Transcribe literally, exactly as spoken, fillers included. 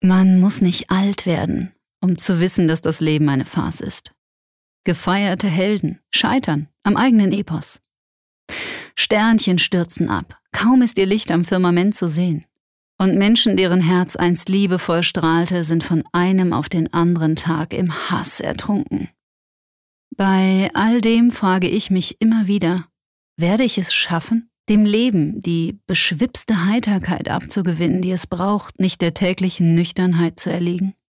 Man muss nicht alt werden, um zu wissen, dass das Leben eine Farce ist. Gefeierte Helden scheitern am eigenen Epos. Sternchen stürzen ab, kaum ist ihr Licht am Firmament zu sehen. Und Menschen, deren Herz einst liebevoll strahlte, sind von einem auf den anderen Tag im Hass ertrunken. Bei all dem frage ich mich immer wieder, werde ich es schaffen, dem Leben die beschwipste Heiterkeit abzugewinnen, die es braucht, nicht der täglichen Nüchternheit zu erliegen?